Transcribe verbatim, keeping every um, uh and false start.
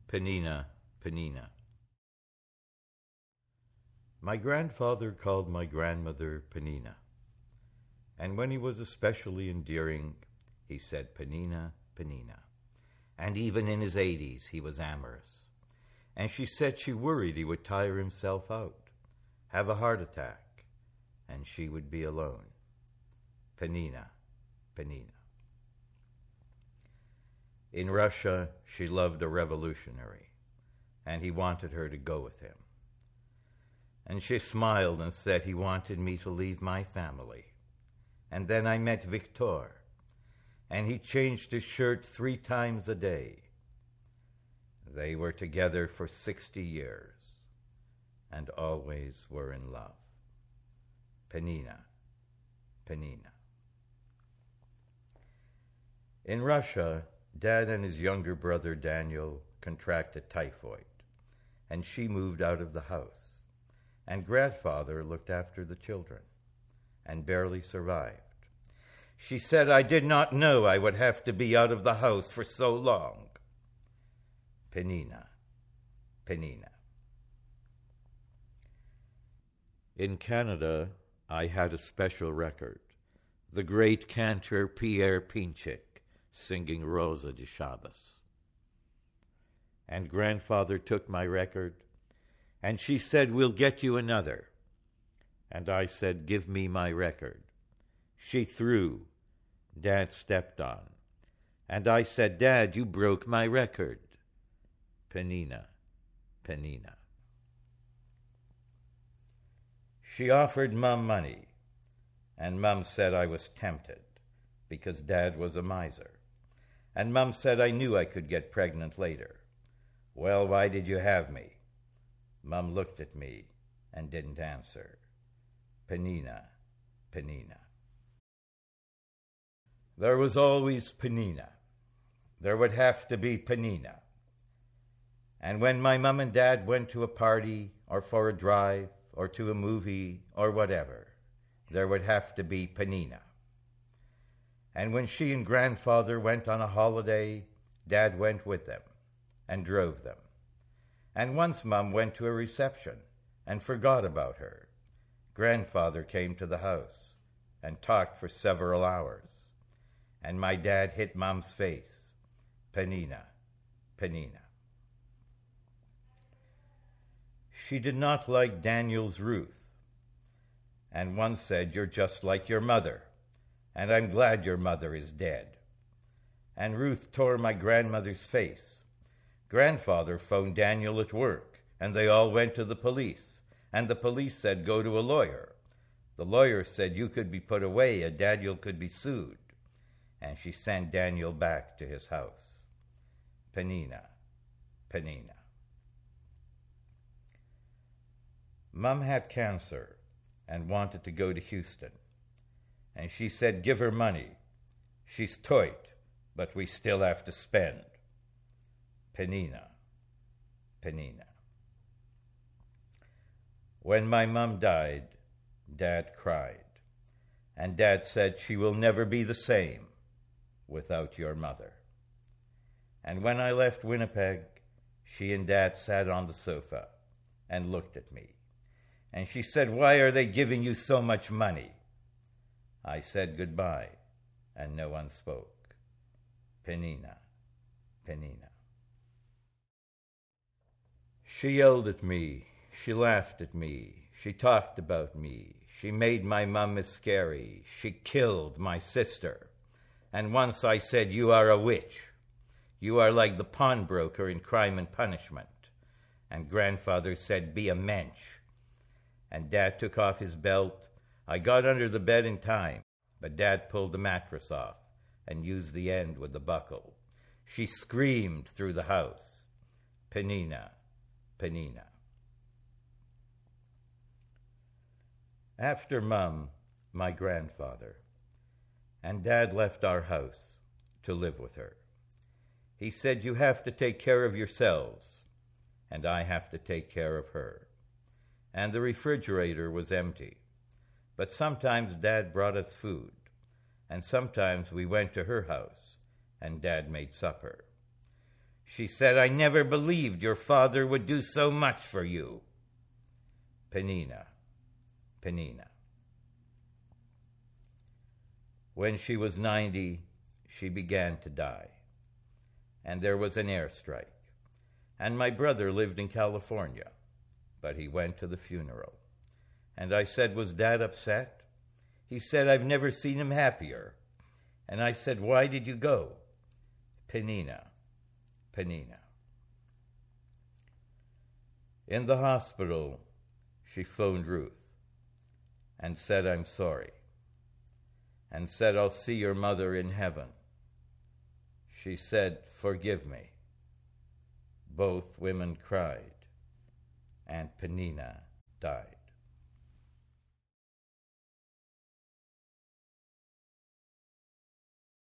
Penina, Penina. My grandfather called my grandmother Penina, and when he was especially endearing, he said Penina, Penina. And even in his eighties, he was amorous. And she said she worried he would tire himself out, have a heart attack, and she would be alone. Penina, Penina. In Russia, she loved a revolutionary, and he wanted her to go with him. And she smiled and said he wanted me to leave my family. And then I met Victor, and he changed his shirt three times a day. They were together for sixty years, and always were in love. Penina, Penina. In Russia, Dad and his younger brother Daniel contracted typhoid, and she moved out of the house, and grandfather looked after the children, and barely survived. She said, I did not know I would have to be out of the house for so long. Penina, Penina. In Canada, I had a special record, the great cantor Pierre Pinchik singing Rosa de Chavez. And grandfather took my record, and she said, we'll get you another. And I said, give me my record. She threw. Dad stepped on. And I said, Dad, you broke my record. Penina, Penina. She offered Mum money, and Mum said I was tempted because Dad was a miser. And Mum said I knew I could get pregnant later. Well, why did you have me? Mum looked at me and didn't answer. Penina, Penina. There was always Penina. There would have to be Penina. And when my mum and dad went to a party or for a drive or to a movie or whatever, there would have to be Penina. And when she and grandfather went on a holiday, Dad went with them and drove them. And once Mum went to a reception and forgot about her. Grandfather came to the house and talked for several hours. And my dad hit Mum's face. Penina, Penina. She did not like Daniel's Ruth, and once said, you're just like your mother, and I'm glad your mother is dead. And Ruth tore my grandmother's face. Grandfather phoned Daniel at work, and they all went to the police, and the police said, go to a lawyer. The lawyer said you could be put away and Daniel could be sued, and she sent Daniel back to his house. Penina, Penina. Mum had cancer and wanted to go to Houston, and she said, give her money. She's toit, but we still have to spend. Penina, Penina. When my mum died, Dad cried, and Dad said, she will never be the same without your mother. And when I left Winnipeg, she and Dad sat on the sofa and looked at me. And she said, why are they giving you so much money? I said goodbye, and no one spoke. Penina, Penina. She yelled at me. She laughed at me. She talked about me. She made my mum miscarry. She killed my sister. And once I said, you are a witch. You are like the pawnbroker in Crime and Punishment. And grandfather said, be a mensch. And Dad took off his belt. I got under the bed in time, but Dad pulled the mattress off and used the end with the buckle. She screamed through the house. Penina, Penina. After Mum, my grandfather, and Dad left our house to live with her. He said, you have to take care of yourselves, and I have to take care of her. And the refrigerator was empty. But sometimes Dad brought us food, and sometimes we went to her house, and Dad made supper. She said, I never believed your father would do so much for you. Penina, Penina. When she was ninety, she began to die, and there was an airstrike, and my brother lived in California, but he went to the funeral. And I said, was Dad upset? He said, I've never seen him happier. And I said, why did you go? Penina, Penina. In the hospital, she phoned Ruth and said, I'm sorry, and said, I'll see your mother in heaven. She said, forgive me. Both women cried, and Penina died.